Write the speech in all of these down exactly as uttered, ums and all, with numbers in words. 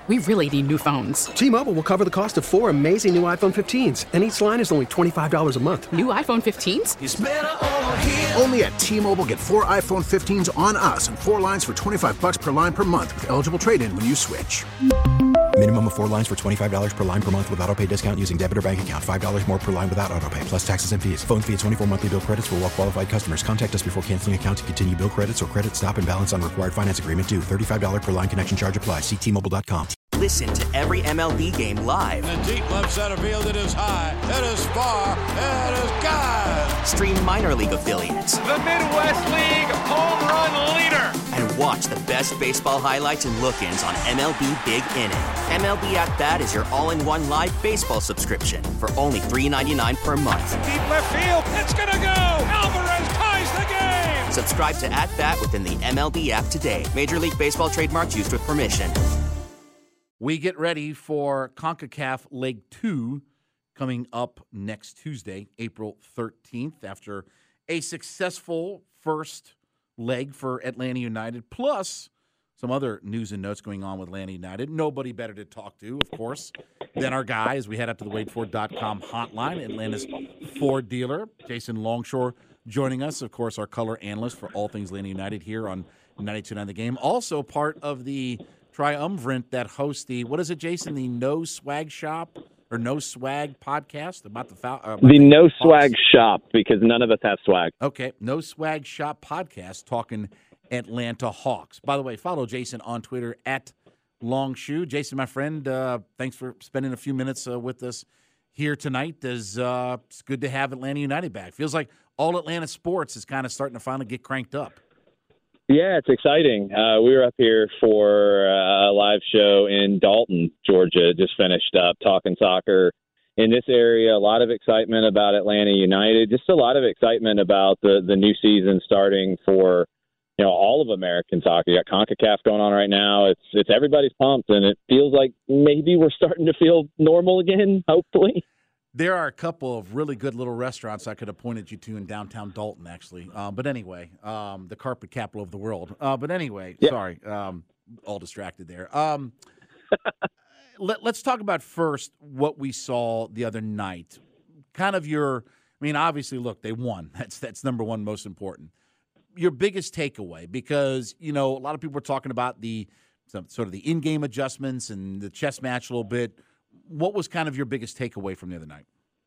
We really need new phones. T-Mobile will cover the cost of four amazing new iPhone fifteens, and each line is only twenty-five dollars a month. New iPhone fifteens? It's better over here. Only at T-Mobile, get four iPhone fifteens on us and four lines for twenty-five dollars per line per month with eligible trade-in when you switch. Minimum of four lines for twenty-five dollars per line per month with autopay discount using debit or bank account. five dollars more per line without autopay, plus taxes and fees. Phone fee at twenty-four monthly bill credits for well-qualified customers. Contact us before canceling account to continue bill credits or credit stop and balance on required finance agreement due. thirty-five dollars per line connection charge applies. See T Mobile dot com. Listen to every M L B game live. In the deep left center field, it is high, it is far, it is gone. Stream minor league affiliates. The Midwest League home run leader. And watch the best baseball highlights and look-ins on M L B Big Inning. M L B At Bat is your all-in-one live baseball subscription for only three dollars and ninety-nine cents per month. Deep left field, it's gonna go. Alvarez ties the game. Subscribe to At Bat within the M L B app today. Major League Baseball trademarks used with permission. We get ready for CONCACAF Leg two coming up next Tuesday, April thirteenth, after a successful first leg for Atlanta United, plus some other news and notes going on with Atlanta United. Nobody better to talk to, of course, than our guy as we head up to the Wade Ford dot com hotline, Atlanta's Ford dealer, Jason Longshore, joining us, of course, our color analyst for all things Atlanta United here on ninety-two point nine The Game. Also part of the triumvirate that hosts the, what is it, Jason, the No Swag Shop or No Swag podcast about the foul, uh, about the, the No Hawks. Swag Shop, because none of us have swag. Okay, No Swag Shop podcast talking Atlanta Hawks. By the way, follow Jason on Twitter at Longshoe. Jason, my friend, uh, thanks for spending a few minutes uh, with us here tonight. As, uh, it's good to have Atlanta United back. Feels like all Atlanta sports is kind of starting to finally get cranked up. Yeah, it's exciting. Uh, we were up here for a live show in Dalton, Georgia, just finished up talking soccer in this area. A lot of excitement about Atlanta United, just a lot of excitement about the, the new season starting for, you know, all of American soccer. You got CONCACAF going on right now. It's it's everybody's pumped, and it feels like maybe we're starting to feel normal again, hopefully. There are a couple of really good little restaurants I could have pointed you to in downtown Dalton, actually. Um, but anyway, um, the carpet capital of the world. Uh, but anyway, yeah. sorry, um, all distracted there. Um, let, let's talk about first what we saw the other night. Kind of your, I mean, obviously, look, they won. That's that's number one, most important. Your biggest takeaway, because, you know, a lot of people were talking about the some, sort of the in-game adjustments and the chess match a little bit. What was kind of your biggest takeaway from the other night?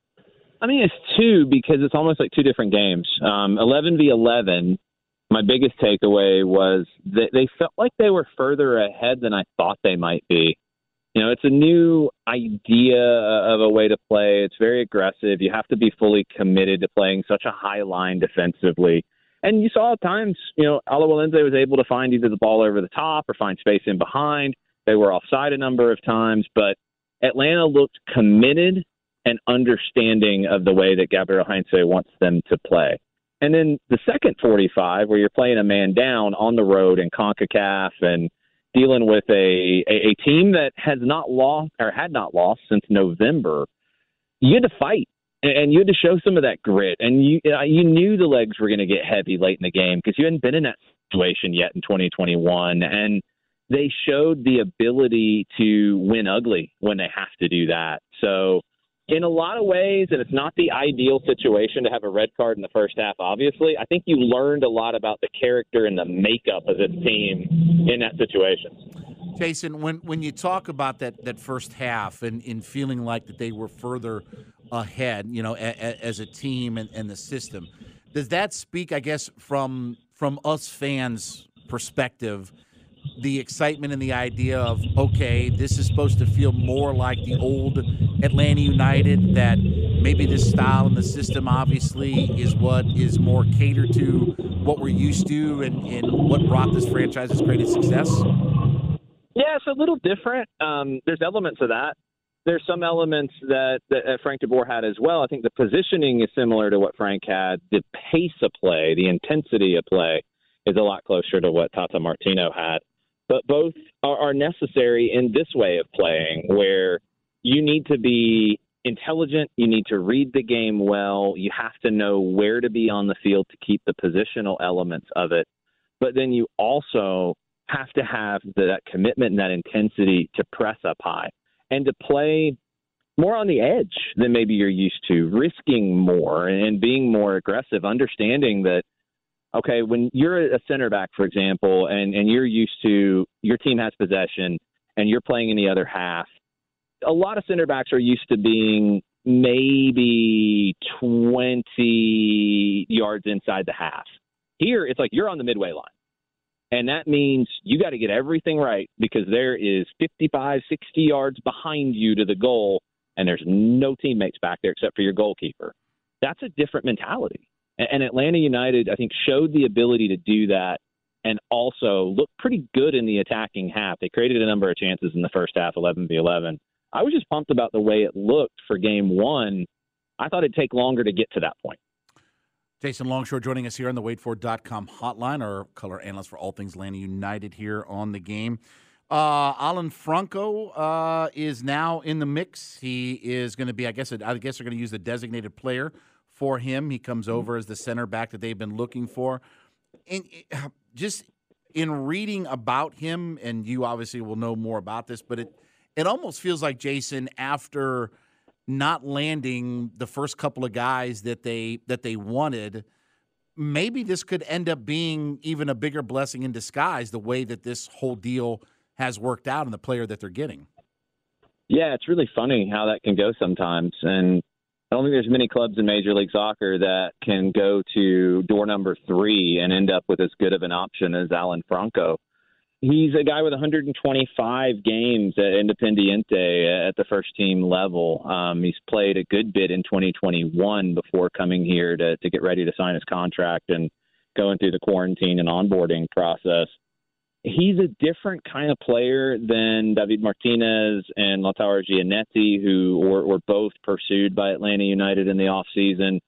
I mean, it's two, because it's almost like two different games. Um, eleven v eleven, my biggest takeaway was that they felt like they were further ahead than I thought they might be. You know, it's a new idea of a way to play. It's very aggressive. You have to be fully committed to playing such a high line defensively. And you saw at times, you know, Alawalense was able to find either the ball over the top or find space in behind. They were offside a number of times, but Atlanta looked committed and understanding of the way that Gabriel Heinze wants them to play. And then the second forty-five, where you're playing a man down on the road in CONCACAF and dealing with a, a, a team that has not lost or had not lost since November, you had to fight and you had to show some of that grit. And you you knew the legs were going to get heavy late in the game because you hadn't been in that situation yet in twenty twenty-one. And they showed the ability to win ugly when they have to do that. So in a lot of ways, and it's not the ideal situation to have a red card in the first half, obviously, I think you learned a lot about the character and the makeup of this team in that situation. Jason, when, when you talk about that, that first half and in feeling like that they were further ahead, you know, a, a, as a team and, and the system, does that speak, I guess, from from us fans' perspective, the excitement and the idea of, okay, this is supposed to feel more like the old Atlanta United, that maybe this style and the system obviously is what is more catered to what we're used to and, and what brought this franchise's greatest success? Yeah, it's a little different. Um, there's elements of that. There's some elements that, that Frank de Boer had as well. I think the positioning is similar to what Frank had. The pace of play, the intensity of play is a lot closer to what Tata Martino had. But both are, are necessary in this way of playing, where you need to be intelligent, you need to read the game well, you have to know where to be on the field to keep the positional elements of it. But then you also have to have the, that commitment and that intensity to press up high and to play more on the edge than maybe you're used to, risking more and being more aggressive, understanding that, okay, when you're a center back, for example, and, and you're used to your team has possession and you're playing in the other half, a lot of center backs are used to being maybe twenty yards inside the half. Here, it's like you're on the midway line. And that means you got to get everything right because there is fifty-five, sixty yards behind you to the goal, and there's no teammates back there except for your goalkeeper. That's a different mentality. And Atlanta United, I think, showed the ability to do that and also looked pretty good in the attacking half. They created a number of chances in the first half, eleven v eleven. I was just pumped about the way it looked for game one. I thought it'd take longer to get to that point. Jason Longshore joining us here on the wait for dot com hotline, our color analyst for all things Atlanta United here on the game. Uh, Alan Franco uh, is now in the mix. He is going to be, I guess, I guess they're going to use the designated player for him. He comes over as the center back that they've been looking for. And just in reading about him, and you obviously will know more about this, but it it almost feels like, Jason, after not landing the first couple of guys that they that they wanted, maybe this could end up being even a bigger blessing in disguise, the way that this whole deal has worked out and the player that they're getting. Yeah, it's really funny how that can go sometimes. And I don't think there's many clubs in Major League Soccer that can go to door number three and end up with as good of an option as Alan Franco. He's a guy with one hundred twenty-five games at Independiente at the first team level. Um, he's played a good bit in twenty twenty-one before coming here to, to get ready to sign his contract and going through the quarantine and onboarding process. He's a different kind of player than David Martinez and Lautaro Giannetti, who were, were both pursued by Atlanta United in the offseason.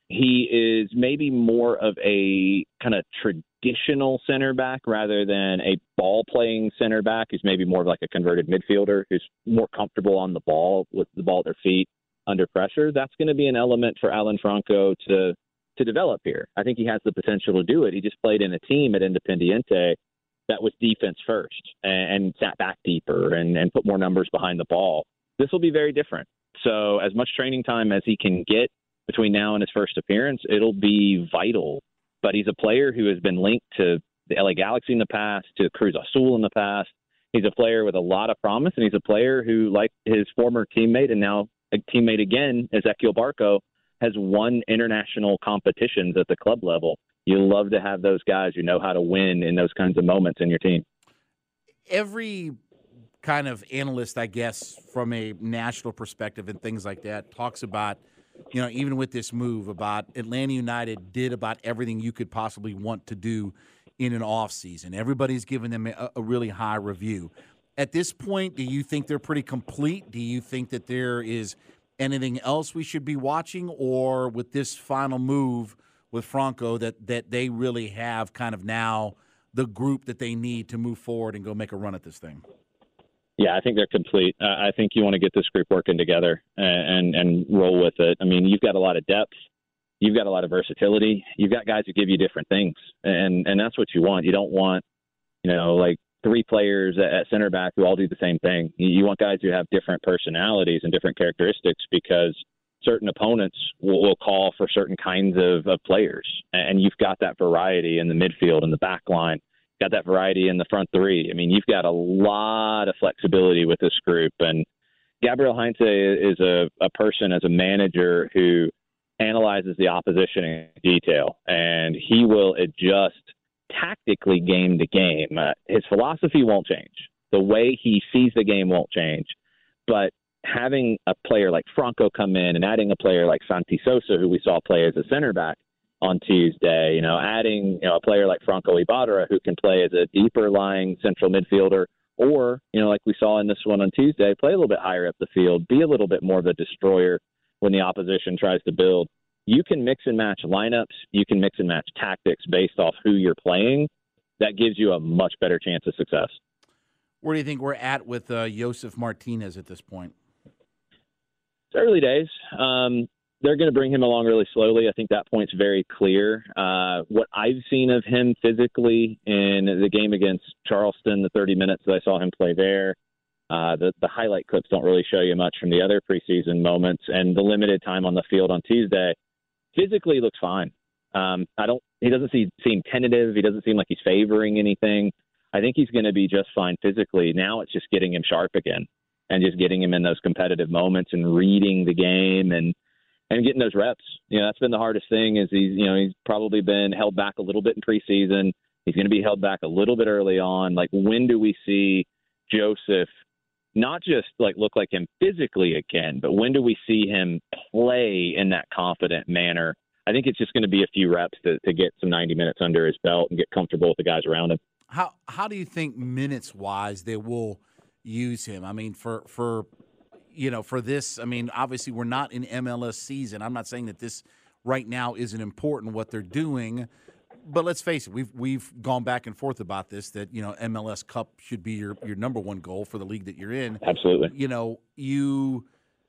He is maybe more of a kind of traditional center back rather than a ball-playing center back who's maybe more of like a converted midfielder who's more comfortable on the ball with the ball at their feet under pressure. That's going to be an element for Alan Franco to to develop here. I think he has the potential to do it. He just played in a team at Independiente that was defense first and, and sat back deeper and, and put more numbers behind the ball. This will be very different. So as much training time as he can get between now and his first appearance, it'll be vital. But he's a player who has been linked to the L A Galaxy in the past, to Cruz Azul in the past. He's a player with a lot of promise, and he's a player who, like his former teammate and now a teammate again, Ezequiel Barco, has won international competitions at the club level. You love to have those guys who know how to win in those kinds of moments in your team. Every kind of analyst, I guess, from a national perspective and things like that, talks about, you know, even with this move, about Atlanta United did about everything you could possibly want to do in an offseason. Everybody's giving them a, a really high review. At this point, do you think they're pretty complete? Do you think that there is anything else we should be watching? Or with this final move with Franco, that, that they really have kind of now the group that they need to move forward and go make a run at this thing? Yeah, I think they're complete. Uh, I think you want to get this group working together and, and and roll with it. I mean, you've got a lot of depth. You've got a lot of versatility. You've got guys who give you different things, and and that's what you want. You don't want, you know, like three players at, at center back who all do the same thing. You, you want guys who have different personalities and different characteristics because certain opponents will, will call for certain kinds of, of players, and you've got that variety in the midfield and the back line. Got that variety in the front three. I mean, you've got a lot of flexibility with this group. And Gabriel Heinze is a, a person, as a manager, who analyzes the opposition in detail, and he will adjust tactically game to game. Uh, his philosophy won't change. The way he sees the game won't change. But having a player like Franco come in and adding a player like Santi Sosa, who we saw play as a center back on Tuesday, you know, adding, you know, a player like Franco Ibarra who can play as a deeper lying central midfielder, or, you know, like we saw in this one on Tuesday, play a little bit higher up the field, be a little bit more of a destroyer when the opposition tries to build. You can mix and match lineups. You can mix and match tactics based off who you're playing. That gives you a much better chance of success. Where do you think we're at with uh, Josef Martinez at this point? It's early days. Um, they're going to bring him along really slowly. I think that point's very clear. Uh, what I've seen of him physically in the game against Charleston, the thirty minutes that I saw him play there, uh, the, the highlight clips don't really show you much from the other preseason moments, and the limited time on the field on Tuesday, physically looks fine. Um, I don't. He doesn't see, seem tentative. He doesn't seem like he's favoring anything. I think he's going to be just fine physically. Now it's just getting him sharp again and just getting him in those competitive moments and reading the game and, and getting those reps. You know, that's been the hardest thing is he's, you know, he's probably been held back a little bit in preseason. He's going to be held back a little bit early on. Like, when do we see Joseph not just like look like him physically again, but when do we see him play in that confident manner? I think it's just going to be a few reps to, to get some ninety minutes under his belt and get comfortable with the guys around him. How how do you think minutes-wise they will use him? I mean, for, for you know, for this, I mean, obviously we're not in M L S season. I'm not saying that this right now isn't important, what they're doing. But let's face it, we've we've gone back and forth about this, that, you know, M L S Cup should be your, your number one goal for the league that you're in. Absolutely. You know, you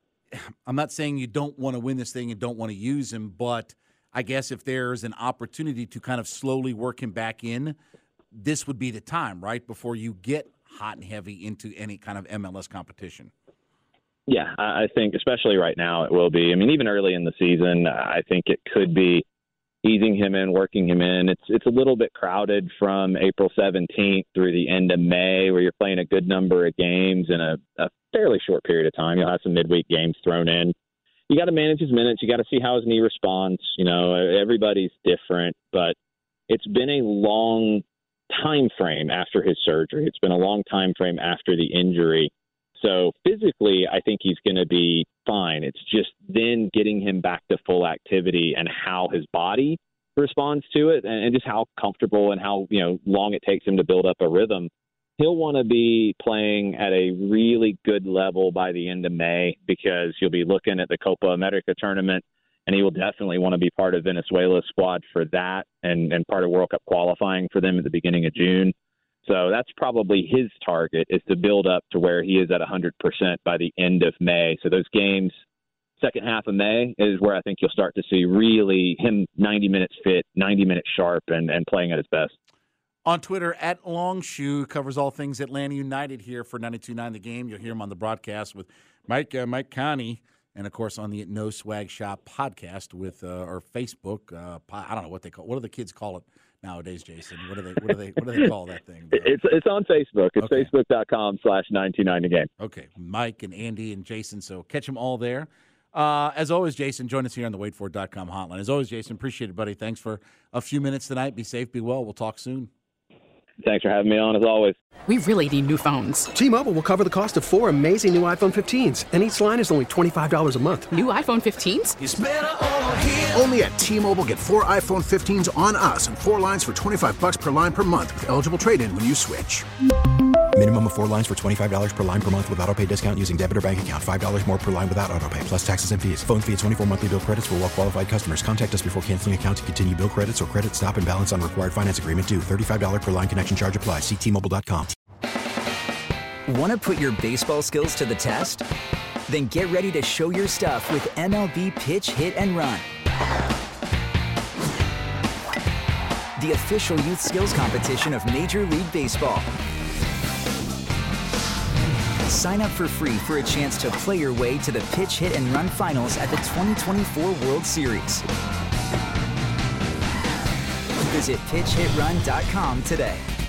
– I'm not saying you don't want to win this thing and don't want to use him, but I guess if there's an opportunity to kind of slowly work him back in, this would be the time, right, before you get hot and heavy into any kind of M L S competition. Yeah, I think especially right now it will be. I mean, even early in the season, I think it could be easing him in, working him in. It's it's a little bit crowded from April seventeenth through the end of May, where you're playing a good number of games in a, a fairly short period of time. You'll have some midweek games thrown in. You got to manage his minutes. You got to see how his knee responds. You know, everybody's different, but it's been a long time frame after his surgery. It's been a long time frame after the injury. So physically, I think he's going to be fine. It's just then getting him back to full activity and how his body responds to it, and just how comfortable and how, you know, long it takes him to build up a rhythm. He'll want to be playing at a really good level by the end of May, because you'll be looking at the Copa America tournament, and he will definitely want to be part of Venezuela's squad for that, and, and part of World Cup qualifying for them at the beginning of June. So that's probably his target, is to build up to where he is at one hundred percent by the end of May. So those games, second half of May, is where I think you'll start to see really him ninety minutes fit, ninety minutes sharp, and, and playing at his best. On Twitter, at Longshoe, covers all things Atlanta United here for ninety-two point nine The Game. You'll hear him on the broadcast with Mike uh, Mike Connie, and, of course, on the No Swag Shop podcast with uh, or Facebook. Uh, I don't know what they call. What do the kids call it nowadays, Jason? What do they? What do they? What do they call that thing? It's it's on Facebook. It's okay. facebook dot com slash nine two nine The Game. Okay, Mike and Andy and Jason. So catch them all there. Uh, as always, Jason, join us here on the wait for it dot com hotline. As always, Jason, appreciate it, buddy. Thanks for a few minutes tonight. Be safe, be well. We'll talk soon. Thanks for having me on, as always. We really need new phones. T-Mobile will cover the cost of four amazing new iPhone fifteens, and each line is only twenty-five dollars a month. New iPhone fifteens? It's better over here. Only at T-Mobile, get four iPhone fifteens on us and four lines for twenty-five bucks per line per month with eligible trade-in when you switch. Minimum of four lines for twenty-five dollars per line per month with auto-pay discount using debit or bank account. five dollars more per line without auto-pay, plus taxes and fees. Phone fee at twenty-four monthly bill credits for well-qualified customers. Contact us before canceling account to continue bill credits or credit stop and balance on required finance agreement due. thirty-five dollars per line connection charge applies. See T Mobile dot com. Want to put your baseball skills to the test? Then get ready to show your stuff with M L B Pitch, Hit, and Run. The official youth skills competition of Major League Baseball. Sign up for free for a chance to play your way to the Pitch, Hit, and Run finals at the twenty twenty-four World Series. Visit pitch hit run dot com today.